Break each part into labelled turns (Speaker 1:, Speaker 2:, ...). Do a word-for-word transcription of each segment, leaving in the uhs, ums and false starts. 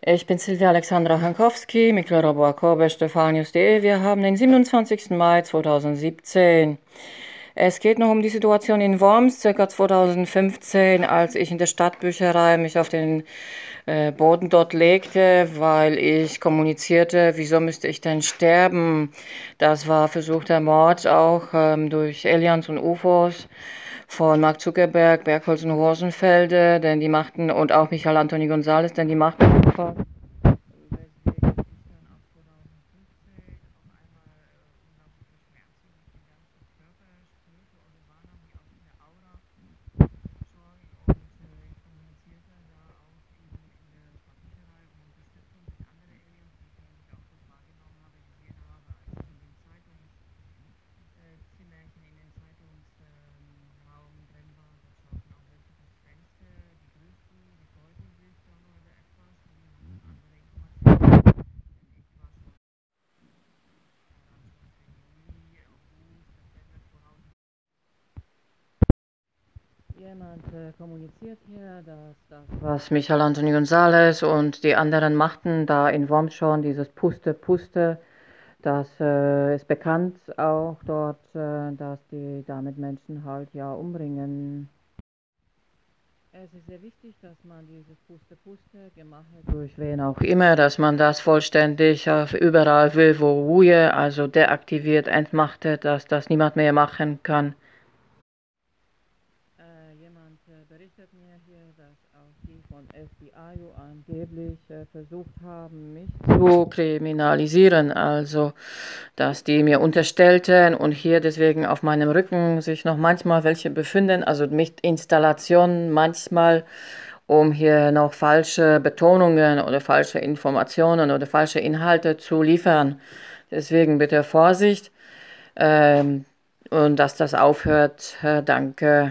Speaker 1: Ich bin Silvia Alexandra Hankowski, Miklarobor Korbe, Stefanius.de. Wir haben den siebenundzwanzigsten Mai zweitausendsiebzehn. Es geht noch um die Situation in Worms, circa zweitausendfünfzehn, als ich in der Stadtbücherei mich auf den äh, Boden dort legte, weil ich kommunizierte, wieso müsste ich denn sterben? Das war versuchter Mord auch ähm, durch Aliens und U F Os von Mark Zuckerberg, Bergholz und Rosenfelde, denn die machten, und auch Michael Anthony González, denn die machten einfach. Jemand äh, kommuniziert hier, dass das, was Michael Anthony González und die anderen machten, da in Worms schon, dieses Puste, Puste, das äh, ist bekannt auch dort, äh, dass die damit Menschen halt ja umbringen. Es ist sehr wichtig, dass man dieses Puste, Puste gemacht durch wen auch immer, dass man das vollständig auf überall will, wo Ruhe, also deaktiviert, entmachtet, dass das niemand mehr machen kann. Äh, jemand äh, berichtet mir hier, dass auch die von F B I angeblich äh, versucht haben, mich zu kriminalisieren. Also, dass die mir unterstellten und hier deswegen auf meinem Rücken sich noch manchmal welche befinden, also mit Installationen manchmal, um hier noch falsche Betonungen oder falsche Informationen oder falsche Inhalte zu liefern. Deswegen bitte Vorsicht ähm, und dass das aufhört. Äh, danke.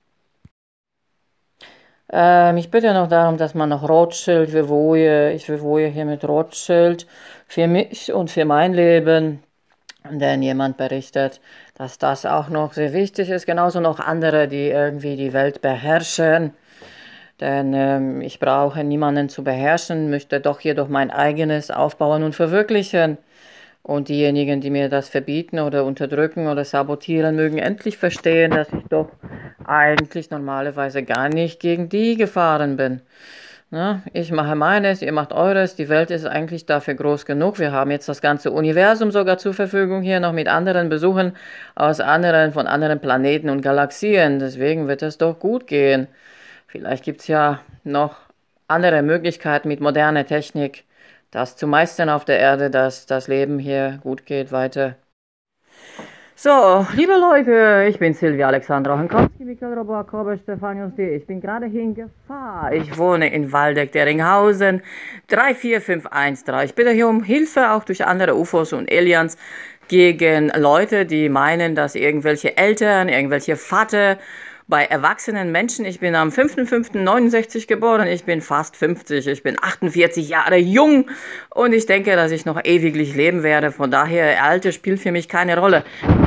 Speaker 1: Ähm, ich bitte noch darum, dass man noch Rothschild bewohe. Ich bewohe hier mit Rothschild für mich und für mein Leben. Denn jemand berichtet, dass das auch noch sehr wichtig ist. Genauso noch andere, die irgendwie die Welt beherrschen. Denn ähm, ich brauche niemanden zu beherrschen, möchte doch jedoch mein eigenes aufbauen und verwirklichen. Und diejenigen, die mir das verbieten oder unterdrücken oder sabotieren, mögen endlich verstehen, dass ich doch eigentlich normalerweise gar nicht gegen die gefahren bin. Na, ich mache meines, ihr macht eures. Die Welt ist eigentlich dafür groß genug. Wir haben jetzt das ganze Universum sogar zur Verfügung hier, noch mit anderen Besuchen aus anderen, von anderen Planeten und Galaxien. Deswegen wird es doch gut gehen. Vielleicht gibt es ja noch andere Möglichkeiten mit moderner Technik, das zu meistern auf der Erde, dass das Leben hier gut geht weiter. So, liebe Leute, ich bin Silvia Alexandra Hankowski, Michael Robert Korbe, Stefanius D. Ich bin gerade hier in Gefahr. Ich wohne in Waldeck-Deringhausen, drei vier fünf eins drei. Ich bitte hier um Hilfe, auch durch andere U F Os und Aliens, gegen Leute, die meinen, dass irgendwelche Eltern, irgendwelche Vater bei erwachsenen Menschen, ich bin am fünfter fünfter neunundsechzig geboren, ich bin fast fünfzig, ich bin achtundvierzig Jahre jung und ich denke, dass ich noch ewiglich leben werde. Von daher, Alter spielt für mich keine Rolle.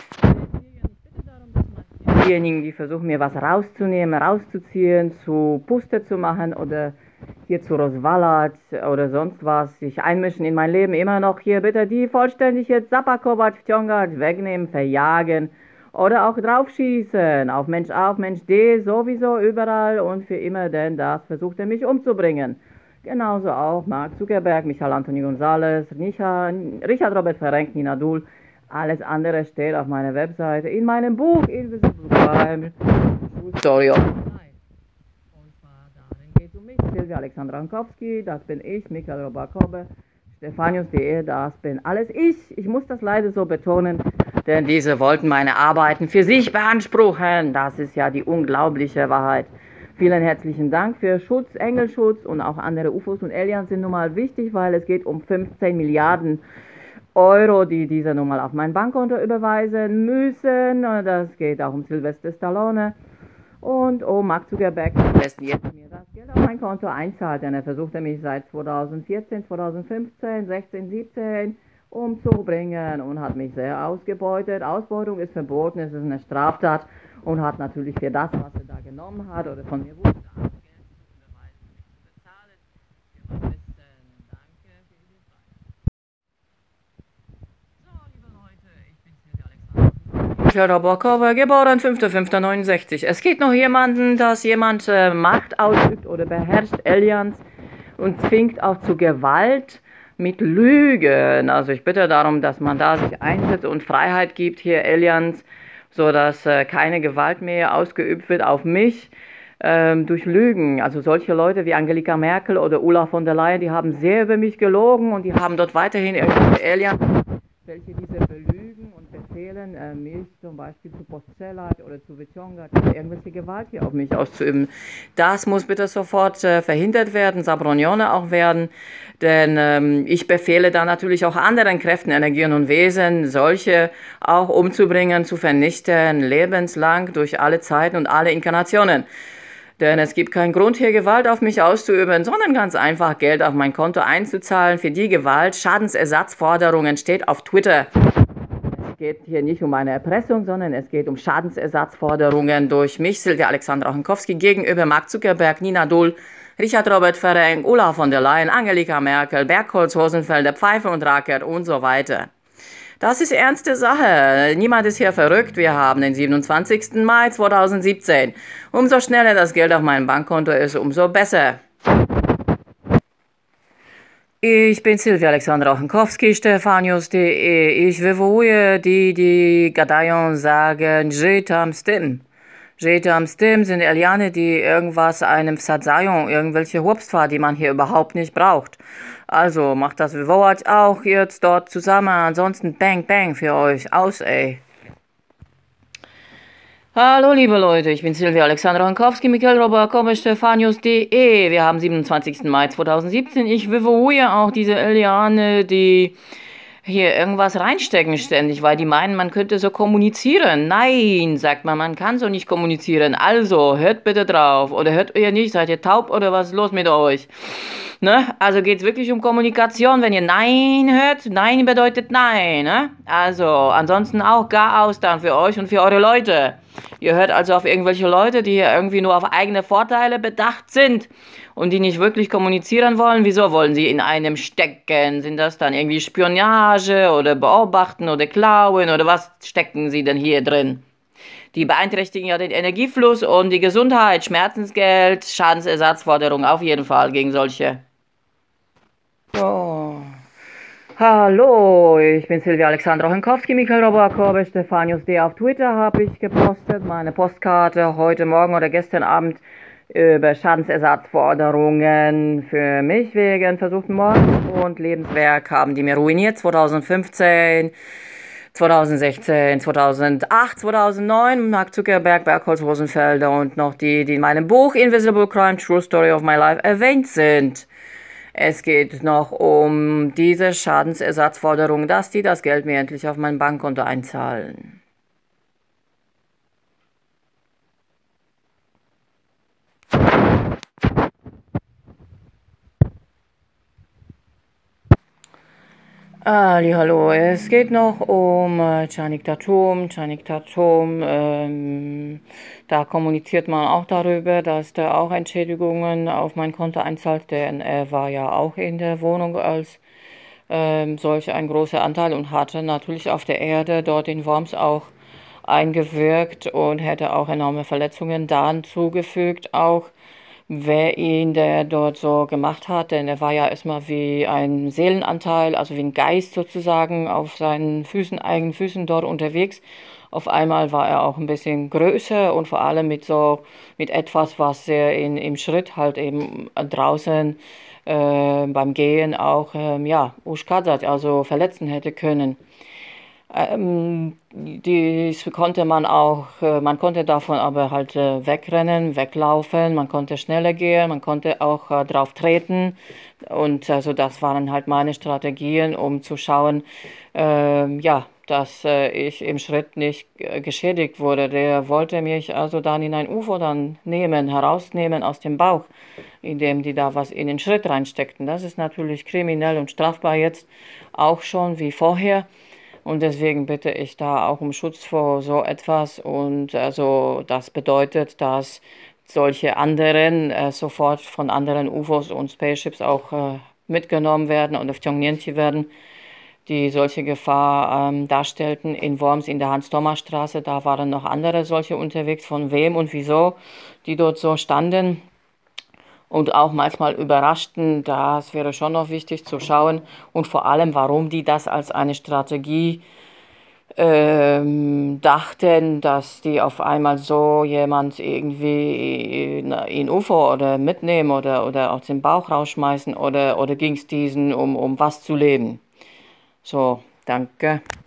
Speaker 1: Diejenigen, die versuchen, mir was rauszunehmen, rauszuziehen, zu Puste zu machen oder hier zu Rosvallat oder sonst was, sich einmischen in mein Leben, immer noch hier bitte die vollständig jetzt Sapakovat, Ftjongat wegnehmen, verjagen oder auch draufschießen auf Mensch A, auf Mensch D, sowieso überall und für immer, denn das versucht er mich umzubringen. Genauso auch Mark Zuckerberg, Michael Anthony González, Richard Robert Ferenc, Nina Dul. Alles andere steht auf meiner Webseite, in meinem Buch Invisible Crime, Story of Life. Und zwar darin geht es um mich, Silvia Alexandra Hankowski, das bin ich, Michael Robert Korbe, Stefanius.de, das bin alles ich. Ich muss das leider so betonen, denn diese wollten meine Arbeiten für sich beanspruchen. Das ist ja die unglaubliche Wahrheit. Vielen herzlichen Dank für Schutz, Engelschutz und auch andere U F Os und Aliens sind nun mal wichtig, weil es geht um fünfzehn Milliarden Euro, die diese nun mal auf mein Bankkonto überweisen müssen. Das geht auch um Sylvester Stallone und um Mark Zuckerberg, am besten jetzt mir das Geld auf mein Konto einzahlt, denn er versuchte mich seit zweitausendvierzehn, zweitausendfünfzehn, sechzehn, siebzehn umzubringen und hat mich sehr ausgebeutet. Ausbeutung ist verboten, es ist eine Straftat und hat natürlich für das, was er da genommen hat oder von mir wusste, Michael Robokowa, geboren fünfter fünfter neunundsechzig. Es geht noch jemanden, dass jemand äh, Macht ausübt oder beherrscht, Aliens, und zwingt auch zu Gewalt mit Lügen. Also ich bitte darum, dass man da sich einsetzt und Freiheit gibt, hier Aliens, sodass äh, keine Gewalt mehr ausgeübt wird auf mich ähm, durch Lügen. Also solche Leute wie Angelika Merkel oder Ursula von der Leyen, die haben sehr über mich gelogen und die haben dort weiterhin irgendwelche Aliens, welche diese belügen und befehlen, äh, mich zum Beispiel zu Postzelat oder zu Vichonga oder irgendwelche Gewalt hier auf mich auszuüben. Das muss bitte sofort äh, verhindert werden, Sabronione auch werden, denn ähm, ich befehle da natürlich auch anderen Kräften, Energien und Wesen, solche auch umzubringen, zu vernichten, lebenslang durch alle Zeiten und alle Inkarnationen. Denn es gibt keinen Grund, hier Gewalt auf mich auszuüben, sondern ganz einfach Geld auf mein Konto einzuzahlen für die Gewalt. Schadensersatzforderungen steht auf Twitter. Es geht hier nicht um eine Erpressung, sondern es geht um Schadensersatzforderungen durch mich, Silvia Alexandra Rauchenkowski, gegenüber Mark Zuckerberg, Nina Dohl, Richard Robert Ferenc, Ursula von der Leyen, Angelika Merkel, Bergholz, Hosenfelder, Pfeiffer und Rackert und so weiter. Das ist ernste Sache. Niemand ist hier verrückt. Wir haben den siebenundzwanzigsten Mai zweitausendsiebzehn. Umso schneller das Geld auf meinem Bankkonto ist, umso besser. Ich bin Silvia Alexandra Rauchenkowski, Stefanius punkt de. Ich wywołuję die, die Gadają sagen, że tam z tym. Że tam z tym sind Eliane, die irgendwas einem Verzeihung, irgendwelche Hubstfahrt, die man hier überhaupt nicht braucht. Also macht das wywołać auch jetzt dort zusammen, ansonsten bang bang für euch aus, ey. Hallo liebe Leute, ich bin Silvia Alexandra Rauchenkowski, Michael Robokowa, Stefanius punkt de. Wir haben siebenundzwanzigsten Mai zweitausendsiebzehn. Ich wywołuję auch diese Eliane, die hier irgendwas reinstecken ständig, weil die meinen, man könnte so kommunizieren. Nein, sagt man, man kann so nicht kommunizieren. Also, hört bitte drauf. Oder hört ihr nicht? Seid ihr taub oder was ist los mit euch? Ne? Also geht es wirklich um Kommunikation. Wenn ihr Nein hört, Nein bedeutet Nein. Ne? Also, ansonsten auch gar aus dann für euch und für eure Leute. Ihr hört also auf irgendwelche Leute, die hier irgendwie nur auf eigene Vorteile bedacht sind und die nicht wirklich kommunizieren wollen. Wieso wollen sie in einem stecken? Sind das dann irgendwie Spionage oder Beobachten oder Klauen oder was stecken sie denn hier drin? Die beeinträchtigen ja den Energiefluss und die Gesundheit, Schmerzensgeld, Schadensersatzforderungen auf jeden Fall gegen solche. Oh. Hallo, ich bin Silvia Alexandra Rauchenkowski, Michael Robokowa, Stefanius punkt de. Auf Twitter habe ich gepostet meine Postkarte heute Morgen oder gestern Abend über Schadensersatzforderungen für mich wegen versuchten Mordes und Lebenswerk haben die mir ruiniert. zweitausendfünfzehn, zweitausendsechzehn, zweitausendacht, zweitausendneun, Mark Zuckerberg, Bergholz, Rosenfelder und noch die, die in meinem Buch Invisible Crime, True Story of My Life erwähnt sind. Es geht noch um diese Schadensersatzforderung, dass die das Geld mir endlich auf mein Bankkonto einzahlen. Ali, hallo, es geht noch um äh, Canik Tatum. Canik Tatum, ähm, da kommuniziert man auch darüber, dass der auch Entschädigungen auf mein Konto einzahlt, denn er war ja auch in der Wohnung als ähm, solch ein großer Anteil und hatte natürlich auf der Erde dort in Worms auch eingewirkt und hätte auch enorme Verletzungen dann zugefügt, auch wer ihn der dort so gemacht hat, denn er war ja erstmal wie ein Seelenanteil, also wie ein Geist sozusagen auf seinen Füßen, eigenen Füßen dort unterwegs. Auf einmal war er auch ein bisschen größer und vor allem mit so, mit etwas, was er in, im Schritt halt eben draußen äh, beim Gehen auch, ähm, ja, uszkadzać, also verletzen hätte können. Ähm, dies konnte man auch, äh, man konnte davon aber halt äh, wegrennen, weglaufen, man konnte schneller gehen, man konnte auch äh, drauf treten und also das waren halt meine Strategien, um zu schauen, ähm, ja, dass äh, ich im Schritt nicht äh, geschädigt wurde. Der wollte mich also dann in ein U F O dann nehmen, herausnehmen aus dem Bauch, indem die da was in den Schritt reinsteckten. Das ist natürlich kriminell und strafbar jetzt auch schon wie vorher. Und deswegen bitte ich da auch um Schutz vor so etwas. Und also das bedeutet, dass solche anderen äh, sofort von anderen U F Os und Spaceships auch äh, mitgenommen werden und wciągnięci werden. die solche Gefahr ähm, darstellten. In Worms in der Hans-Thomas-Straße, da waren noch andere solche unterwegs, von wem und wieso, die dort so standen und auch manchmal überraschten. Das wäre schon noch wichtig zu schauen und vor allem, warum die das als eine Strategie ähm, dachten, dass die auf einmal so jemand irgendwie in, in U F O oder mitnehmen oder, oder aus dem Bauch rausschmeißen oder, oder ging es diesen um, um was zu leben. So, danke.